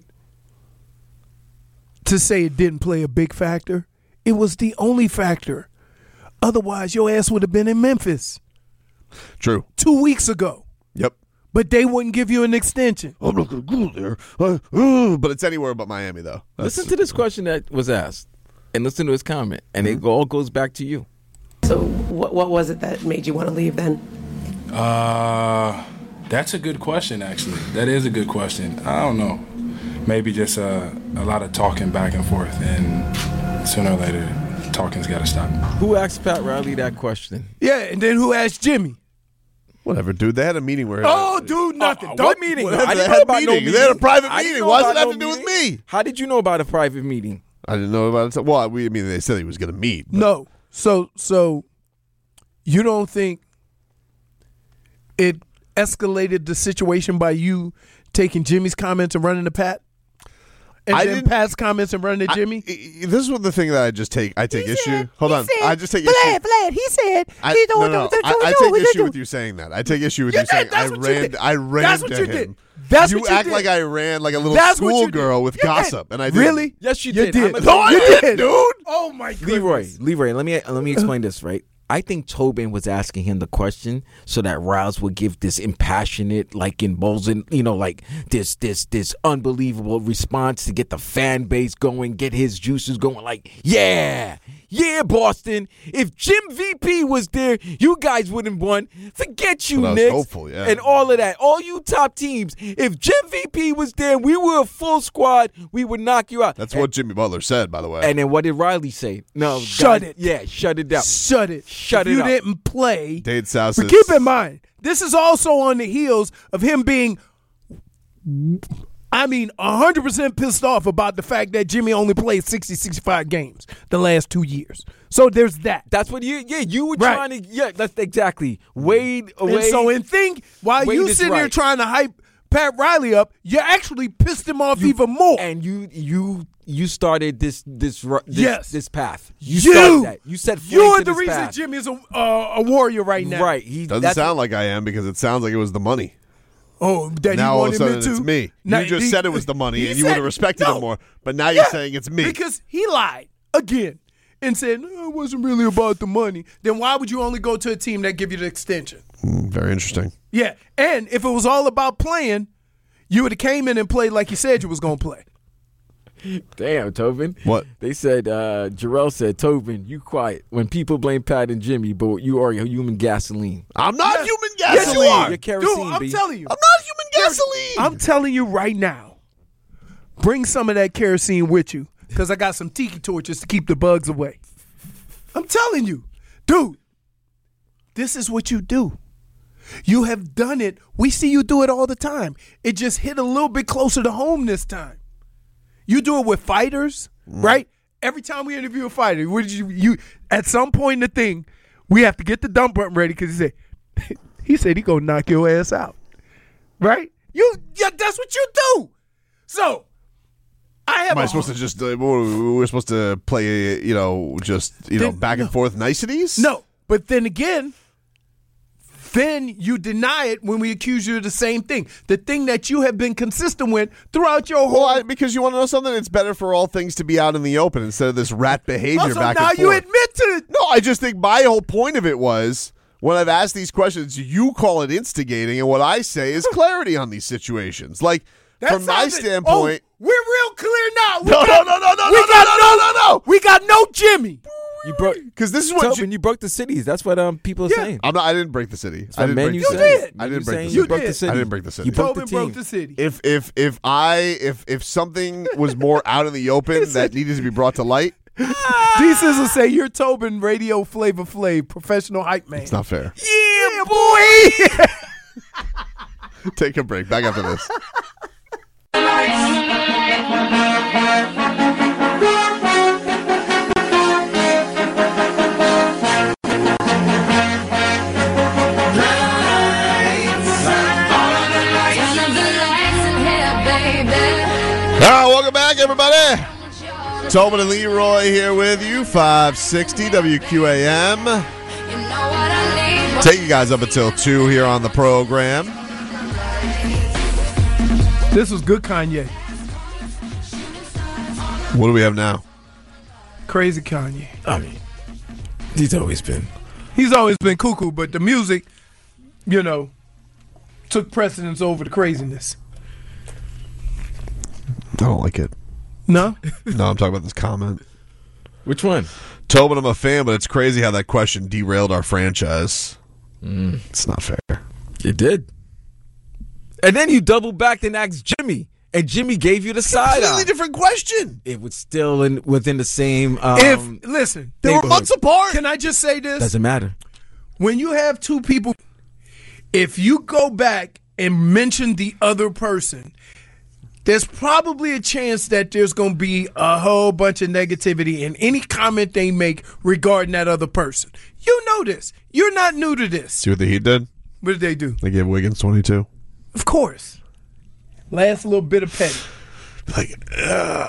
to say it didn't play a big factor, it was the only factor. Otherwise, your ass would have been in Memphis. True. Two weeks ago. Yep. But they wouldn't give you an extension. I'm not going to go there. Uh, uh, but it's anywhere but Miami, though. That's, Listen to this question that was asked, and listen to his comment, and mm-hmm. it all goes back to you. So what, what was it that made you want to leave then? Uh, that's a good question, actually. That is a good question. I don't know. Maybe just uh, a lot of talking back and forth, and sooner or later, talking's got to stop. Who asked Pat Riley that question? Yeah, and then who asked Jimmy? Whatever, dude. They had a meeting where. Oh, dude, nothing. Uh, Don't what meeting? Whatever, I didn't they know had about meeting. no meeting. They had a private I didn't meeting. know Why does about it have no to do with meeting. me? How did you know about a private meeting? I didn't know about it. Well, we, I mean, they said he was going to meet. But. No. So, so you don't think it escalated the situation by you taking Jimmy's comments and running to Pat? And I then didn't- Pat's comments and running to Jimmy? I, this is what the thing that I just take. I take He issue. said- Hold he on. said, I just take Vlad, issue. Vlad, he said, I, he no, don't no, do- I, I do- take issue do- with you saying that. I take issue with You you saying did. That's I what you ran. did. I ran That's what to you him. did. That's you what you act did. like I ran like a little That's what you did. schoolgirl with You did. gossip, and I did. Really? Yes, you You did. did. I'm No, I You didn't, did. dude. Oh, my goodness. Leroy, Leroy, let me let me explain this, right? I think Tobin was asking him the question so that Rouse would give this impassionate, like in Bolton, you know, like this this this unbelievable response to get the fan base going, get his juices going. Like, yeah, yeah, Boston. If Jim V P was there, you guys wouldn't won. Forget you, Well, I was Knicks, hopeful, yeah. and all of that. All you top teams. If Jim V P was there, we were a full squad. We would knock you out. That's and, what Jimmy Butler said, by the way. And then what did Riley say? No, Shut guys, it. Yeah, shut it down. Shut it. Shut if it you up. didn't play. Dade South But is- keep in mind, this is also on the heels of him being, I mean, one hundred percent pissed off about the fact that Jimmy only played sixty, sixty-five games the last two years. So there's that. That's what you, yeah, you were Right. trying to, yeah, that's exactly. Wade away. And so in think, while Wade you is sitting there right. trying to hype Pat Riley up, you actually pissed him off even more. And you, you, you started this, this, ru- this, Yes. this path. You, You, started that. You set flame you're to the this reason path. Jimmy is a, uh, a warrior right now. Right. He Doesn't that's sound like I am because it sounds like it was the money. Oh, that Now he all of a wanted sudden me to. it's me. Now, you just he- said it was the money, he and you would said- have respected no. it more. But now Yeah, you're saying it's me. Because he lied again and said, no, it wasn't really about the money. Then why would you only go to a team that give you the extension? Mm, very interesting. Yeah, and if it was all about playing, you would have came in and played like you said you was going to play. Damn, Tobin. What? They said, uh, Jarrell said, Tobin, you quiet. When people blame Pat and Jimmy, but you are a human gasoline. I'm not Yes. human Yes, gasoline. you are. You're kerosene, Dude, I'm B. telling you. I'm not human gasoline. I'm telling you right now, bring some of that kerosene with you because I got some tiki torches to keep the bugs away. I'm telling you, dude, this is what you do. You have done it. We see you do it all the time. It just hit a little bit closer to home this time. You do it with fighters, Mm. right? Every time we interview a fighter, what did you, you at some point in the thing, we have to get the dump button ready because he said he said he gonna knock your ass out, right? You, yeah, that's what you do. So I have. Am I a- supposed to just? Uh, we're supposed to play, you know, just you know, Then- back and no. forth niceties. No, but then again, then you deny it when we accuse you of the same thing. The thing that you have been consistent with throughout your whole. Well, I, because you want to know something, it's better for all things to be out in the open instead of this rat behavior also, back now and you forth. admit to it. No, I just think my whole point of it was when I've asked these questions, you call it instigating, and what I say is clarity on these situations. Like That from my sounds- standpoint, oh, we're real clear now. We No, got, no, no, no, we no, got no, no, no, no. We got no Jimmy. You broke because this is what Tobin, you broke the cities. That's what um people are Yeah. saying. I'm not. I didn't break the city. That's I what didn't man break you the said. city. did. I didn't You break the saying city. you broke did. the city. I didn't break the city. You broke Tobin the team. broke the city. If if if I if if something was more out in the open that needed to be brought to light, D Sizzle say you're Tobin Radio Flavor Flav, professional hype man. It's not fair. Yeah, boy. Take a break. Back after this. All right, welcome back, everybody. Tobin and Leroy here with you, five sixty W Q A M. Take you guys up until two here on the program. This was good Kanye. What do we have now? Crazy Kanye. I mean, he's always been. He's always been cuckoo, but the music, you know, took precedence over the craziness. I don't like it. No? No, I'm talking about this comment. Which one? Tobin, I'm a fan, but it's crazy how that question derailed our franchise. Mm. It's not fair. It did. And then you double back and asked Jimmy, and Jimmy gave you the side eye. Completely different question. It was still in within the same. Um, if listen, they were months apart. Can I just say this? Doesn't matter. When you have two people, if you go back and mention the other person, there's probably a chance that there's going to be a whole bunch of negativity in any comment they make regarding that other person. You know this. You're not new to this. See what the Heat did? What did they do? They gave Wiggins twenty-two. Of course. Last little bit of petty. Like, uh,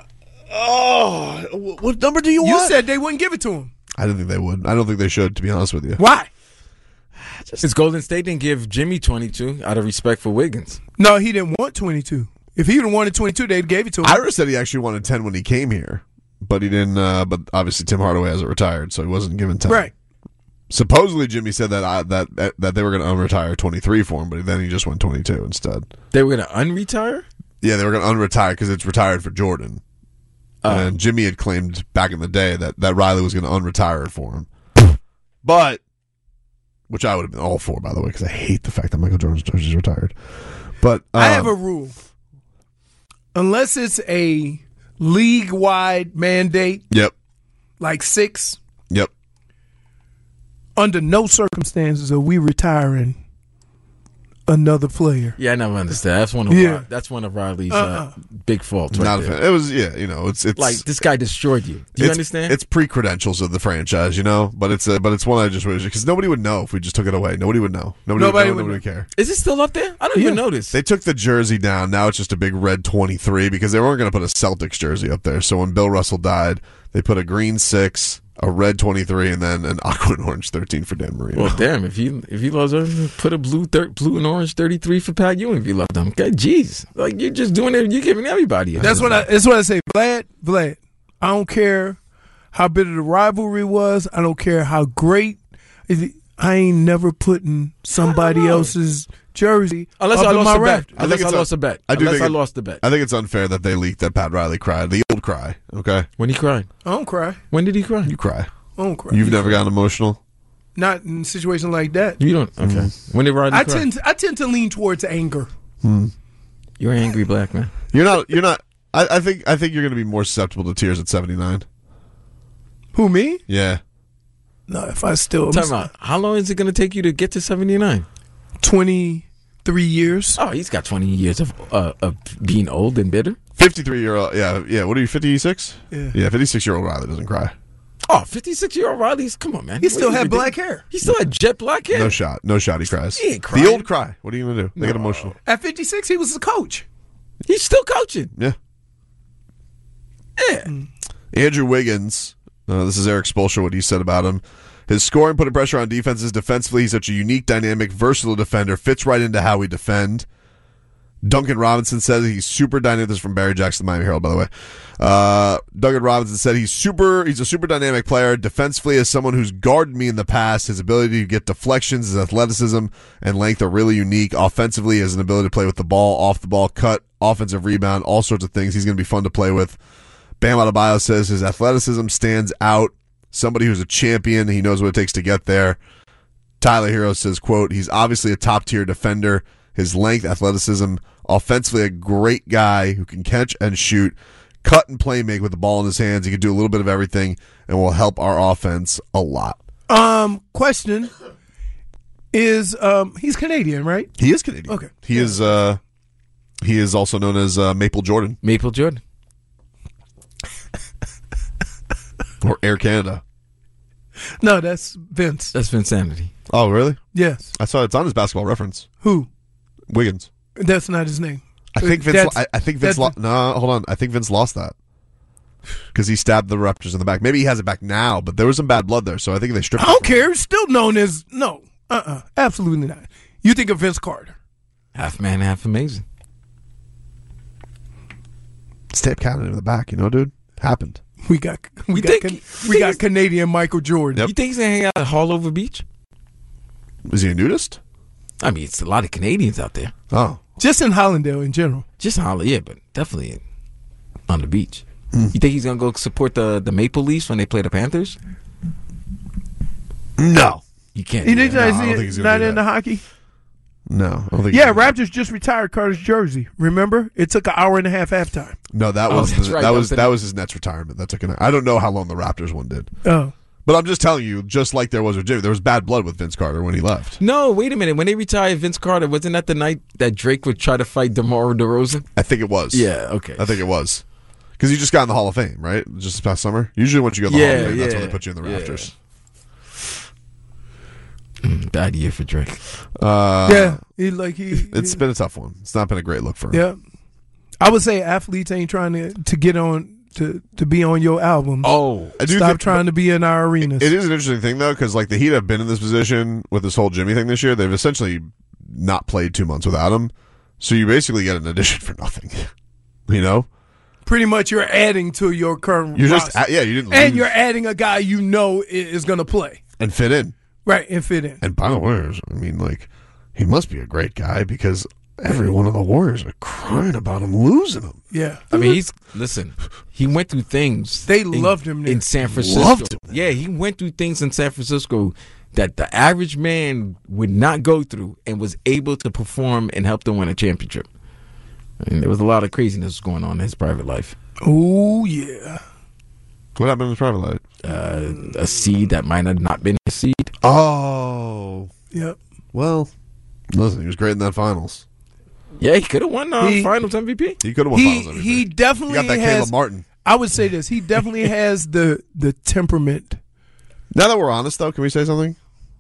oh, what number do you, you want? You said they wouldn't give it to him. I didn't think they would. I don't think they should, to be honest with you. Why? Because Golden State didn't give Jimmy twenty-two out of respect for Wiggins. No, he didn't want twenty-two. If he would have wanted twenty-two, they gave it to him. Ira said he actually wanted ten when he came here, but he didn't. Uh, but obviously, Tim Hardaway hasn't retired, so he wasn't given ten. Right. Supposedly, Jimmy said that I, that that they were going to unretire twenty-three for him, but then he just went twenty-two instead. They were going to unretire? Yeah, they were going to unretire because it's retired for Jordan. Uh, and Jimmy had claimed back in the day that, that Riley was going to unretire it for him. But, which I would have been all for, by the way, because I hate the fact that Michael Jordan's jersey is retired. But um, I have a rule. Unless it's a league-wide mandate, yep, like six, yep. Under no circumstances are we retiring another player. Yeah, I never understand. That's one of Yeah. Riley, that's one of Riley's Uh-uh. uh, big faults. Right Not a there. fan. It was, yeah, you know, it's it's Like this guy destroyed you. Do you it's, understand? It's pre-credentials of the franchise, you know, but it's a, but it's one I just wish because nobody would know if we just took it away. Nobody would know. Nobody, Nobody would, know, would nobody would care. Is it still up there? I don't even notice. They took the jersey down. Now it's just a big red twenty-three because they weren't going to put a Celtics jersey up there. So when Bill Russell died, they put a green six, a red twenty-three, and then an aqua and orange thirteen for Dan Marino. Well, damn! If you if you loves her, put a blue thir- blue and orange thirty-three for Pat Ewing. If you love them, okay, jeez, like you're just doing it. You're giving everybody. That's what I. That's what I say, Vlad. Vlad. I don't care how bitter the rivalry was. I don't care how great. I ain't never putting somebody else's jersey Unless up I in lost my a bet. rafters. Unless I it's lost un- a bet. I do Unless think I it- lost the bet. I think it's unfair that they leaked that Pat Riley cried. The old cry, okay? When he cried. I don't cry. When did he cry? You cry. I don't cry. You've never gotten emotional? Not in a situation like that. You don't. Okay. Mm-hmm. When did Riley I cry? tend. To, I tend to lean towards anger. Hmm. You're an angry black man. You're not. You're not. I, I think. I think you're going to be more susceptible to tears at seventy-nine. Who, me? Yeah. No, if I still Time out. How long is it going to take you to get to seventy-nine? twenty-three years. Oh, he's got twenty years of uh, of being old and bitter. fifty-three year old. Yeah. Yeah. What are you? fifty-six. Yeah. Yeah. fifty-six year old Riley doesn't cry. Oh, fifty-six year old Riley's. Come on, man. He still What, had you black ridiculous? hair. He still had jet black hair. No shot. No shot. He cries. He ain't The crying. old cry. What are you going to do? They get emotional. At fifty-six, he was the coach. He's still coaching. Yeah. Yeah. Andrew Wiggins. Uh, this is Eric Spoelstra, what he said about him. His scoring, putting pressure on defenses. Defensively, he's such a unique, dynamic, versatile defender. Fits right into how we defend. Duncan Robinson says he's super dynamic. This is from Barry Jackson, Miami Herald, by the way. Uh, Duncan Robinson said he's super. He's a super dynamic player. Defensively, as someone who's guarded me in the past, his ability to get deflections, his athleticism, and length are really unique. Offensively, he has an ability to play with the ball, off the ball, cut, offensive rebound, all sorts of things. He's going to be fun to play with. Bam Adebayo says his athleticism stands out. Somebody who's a champion. He knows what it takes to get there. Tyler Hero says, quote, he's obviously a top-tier defender. His length, athleticism, offensively a great guy who can catch and shoot. cut and play make with the ball in his hands. He can do a little bit of everything and will help our offense a lot. Um, question is, um, he's Canadian, right? He is Canadian. Okay. He is. Uh, he is also known as uh, Maple Jordan. Maple Jordan. Or Air Canada. No, that's Vince. That's Vinsanity. Oh, really? Yes. I saw it's on his Basketball Reference. Who? Wiggins. That's not his name. I think Vince. That's- I, I think Vince. Lo- no, hold on. I think Vince lost that because he stabbed the Raptors in the back. Maybe he has it back now, but there was some bad blood there, so I think they stripped. I don't care. It's still known as no. Uh. Uh-uh, uh. Absolutely not. You think of Vince Carter? Half man, half amazing. Step counted in the back, you know, dude. Happened. We got we You got think- can, you we think got it's- Canadian Michael Jordan. You think he's gonna hang out at Hallover Beach? Is he a nudist? I mean, it's a lot of Canadians out there. Oh, just in Hollandale in general. Just Holland, yeah, but definitely on the beach. You think he's gonna go support the the Maple Leafs when they play the Panthers? No, you can't. He do did that. No, I don't think he's gonna not do into that. hockey. No, I don't think. Yeah, he- Raptors just retired Carter's jersey. Remember, it took an hour and a half halftime. No, that Oh, was that's the, right. that That was was the- that was his Nets retirement. That took an. I don't know how long the Raptors one did. Oh, but I'm just telling you, just like there was with Jimmy, there was bad blood with Vince Carter when he left. No, wait a minute. When they retired Vince Carter, wasn't that the night that Drake would try to fight DeMar DeRozan? I think it was. Yeah, okay. I think it was because he just got in the Hall of Fame, right? Just this past summer. Usually, once you go to the Hall Yeah, of Fame, that's yeah, when they put you in the yeah. rafters. Mm, bad year for Drake. Uh, yeah, he like he. It's he- been a tough one. It's not been a great look for him. yeah. I would say athletes ain't trying to to get on to to be on your album. Oh, I do Stop think- trying to be in our arenas. It is an interesting thing though, because like the Heat have been in this position with this whole Jimmy thing this year. They've essentially not played two months without him, so you basically get an addition for nothing. You know, Pretty much, you're adding to your current. you're just roster. yeah, you didn't and lose you're adding a guy you know i- is going to play and fit in. right and fit in. And by the Warriors, I mean, like he must be a great guy because every one of the Warriors are crying about him losing him. Yeah, I mean, he's listen. He went through things. They in, loved him there. in San Francisco. Loved him. Yeah, he went through things in San Francisco that the average man would not go through, and was able to perform and help them win a championship. I mean, there was a lot of craziness going on in his private life. Oh yeah. What happened in his private life? Uh, a seed that might have not been a seed. Oh, Yep. well, listen, he was great in that finals. Yeah, he could have won uh, He- Finals M V P. He could have won He finals. M V P. he definitely He got that has. Caleb Martin. I would say this. He definitely has the the temperament. Now that we're honest, though, can we say something?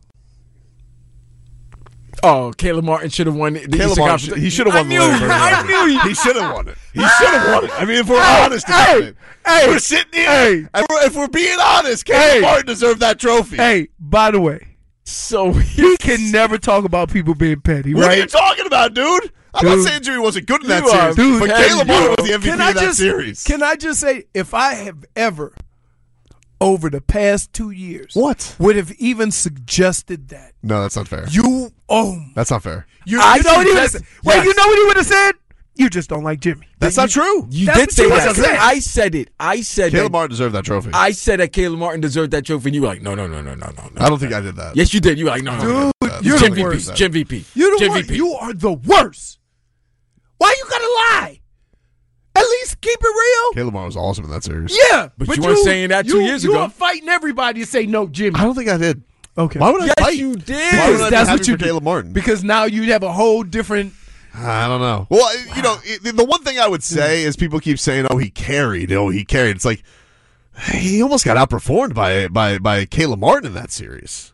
Oh, Caleb Martin should have won. The Caleb Eastern Martin, Conference. should- he should have won. I the knew, Larry Bird I Award. knew he- He should have won it. He should have won it. I mean, if we're Hey, honest hey, about it, hey, we're sitting here. hey. If we're, if we're being honest, Caleb Hey. Martin deserved that trophy. Hey, by the way, So he can never talk about people being petty, What right? are you talking about, dude? I'm Dude. not saying Jimmy wasn't good in that You are series, Dude, but hey, Caleb you- Martin was the M V P Can I of that just series. can I just say, if I have ever, over the past two years, What? would have even suggested that, No, that's not fair. you oh, That's not fair. you, I you know what he would have suggest- said? Wait, yes. you know what he would have said? You just don't like Jimmy. That's not true. You That's did what say you that. would've said. I said it. I said Caleb that. Martin deserved that trophy. I said that Caleb Martin deserved that trophy, and you were like, no, no, no, no, no, no, no. I don't think I did that. Yes, you did. You were like, no, no, no. Dude, no. you're Jim the V P. worst. Jim V P. You're the Jim worst. V P. You are the worst. Why you gotta lie? At least keep it real. Caleb Martin was awesome in that series. Yeah, But you weren't saying that two you- years you ago. were fighting everybody to say no, Jimmy. I don't think I did. Okay. Why would I Yes, fight? you did. Why would Because I be that's happy what you for do. Caleb Martin? Because now you have a whole different. I don't know. Well, you know, it- the one thing I would say is people keep saying, "Oh, he carried. Oh, he carried." It's like he almost got outperformed by by by Caleb Martin in that series.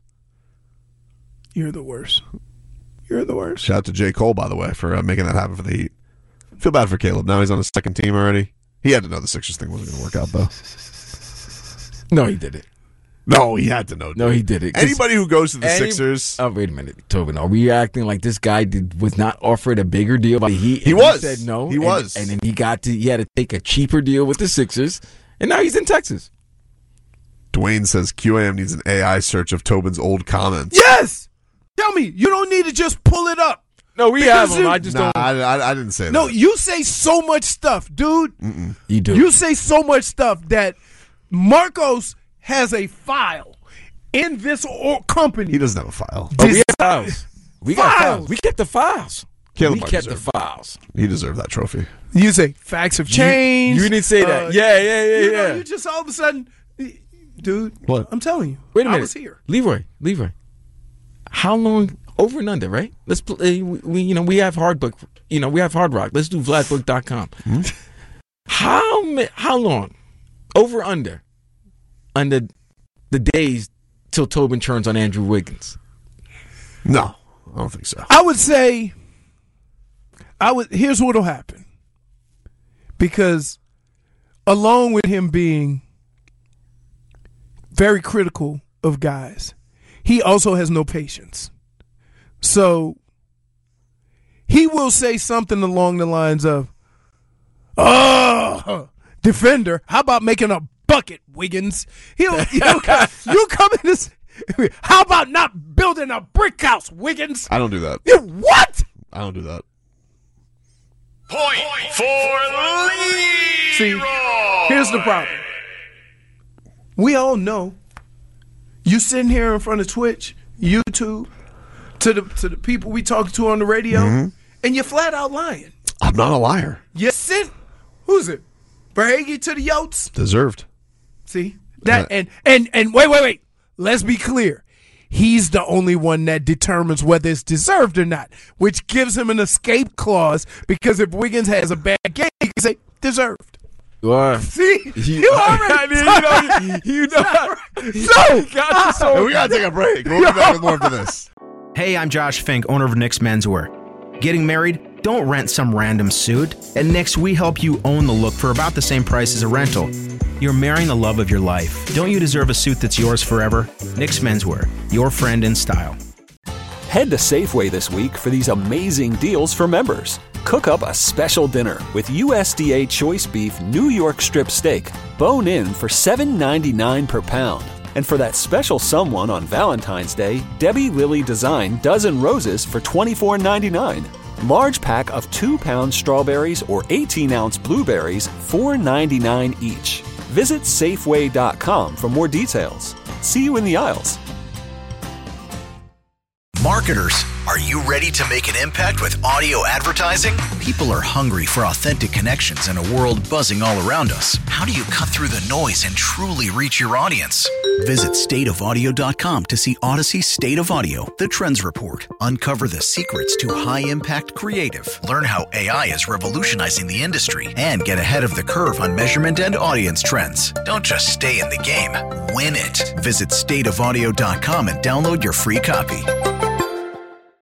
You're the worst. You're the worst. Shout out to J. Cole, by the way, for uh, making that happen for the Heat. Feel bad for Caleb. Now he's on his second team already. He had to know the Sixers thing wasn't going to work out, though. No, he did it. No, he had to know. No, dude. he did it. 'Cause Anybody who goes to the any- Sixers, Oh, wait a minute, Tobin. Are we acting like this guy did, was not offered a bigger deal by the Heat? He and was. said no. He and- was. And then he got to. He had to take a cheaper deal with the Sixers, and now he's in Texas. Dwayne says Q A M needs an A I search of Tobin's old comments. Yes. Tell me, you don't need to just pull it up. No, we Because have him. you- I just Nah, don't. I, I, I didn't say No, that. you say so much stuff, dude. Mm-mm. You do. You say so much stuff that Marcos has a file in this or- company. He doesn't have a file. Oh, we have files. We got Files. files. We kept the files. Caleb we Martin kept the deserved- files. He deserved that trophy. You say facts have You- changed. you didn't say that. Yeah, yeah, yeah, you know, yeah. you just all of a sudden, dude. What? I'm telling you. Wait a minute. I was here. Leroy, Leroy. How long over and under, right? Let's play we, we you know, we have hard book, you know, we have hard rock. Let's do vlad book dot com. Hmm? How ma- how long over under under the days till Tobin turns on Andrew Wiggins? No, I don't think so. I would say I would here's what'll happen. Because along with him being very critical of guys, he also has no patience. So he will say something along the lines of, oh, defender, how about making a bucket, Wiggins? He'll, he'll you come in this, how about not building a brick house, Wiggins? I don't do that. You, what? I don't do that. Point for Leroy. See, here's the problem. We all know you sitting here in front of Twitch, YouTube, to the to the people we talk to on the radio, Mm-hmm. and you're flat out lying. I'm not a liar. You sit, who's it? Verhage to the Yotes? Deserved. See? That and and and wait, wait, wait. Let's be clear. He's the only one that determines whether it's deserved or not, which gives him an escape clause because if Wiggins has a bad game, he can say deserved. Well, See, you, you already you know, you know, so, got you so. Hey, we gotta take a break. We'll be back with more after this. Hey, I'm Josh Fink, owner of Nick's Menswear. Getting married? Don't rent some random suit. At Nick's, we help you own the look for about the same price as a rental. You're marrying the love of your life. Don't you deserve a suit that's yours forever? Nick's Menswear, your friend in style. Head to Safeway this week for these amazing deals for members. Cook up a special dinner with U S D A Choice Beef New York Strip Steak, bone in for seven ninety-nine per pound. And for that special someone on Valentine's Day, Debbie Lilly Design Dozen Roses for twenty-four ninety-nine. Large pack of two pound strawberries or eighteen ounce blueberries, four ninety-nine each. Visit Safeway dot com for more details. See you in the aisles. Marketers, are you ready to make an impact with audio advertising? People are hungry for authentic connections in a world buzzing all around us. How do you cut through the noise and truly reach your audience? Visit state of audio dot com to see Odyssey State of Audio, the Trends Report. Uncover the secrets to high-impact creative. Learn how A I is revolutionizing the industry and get ahead of the curve on measurement and audience trends. Don't just stay in the game, win it. Visit state of audio dot com and download your free copy.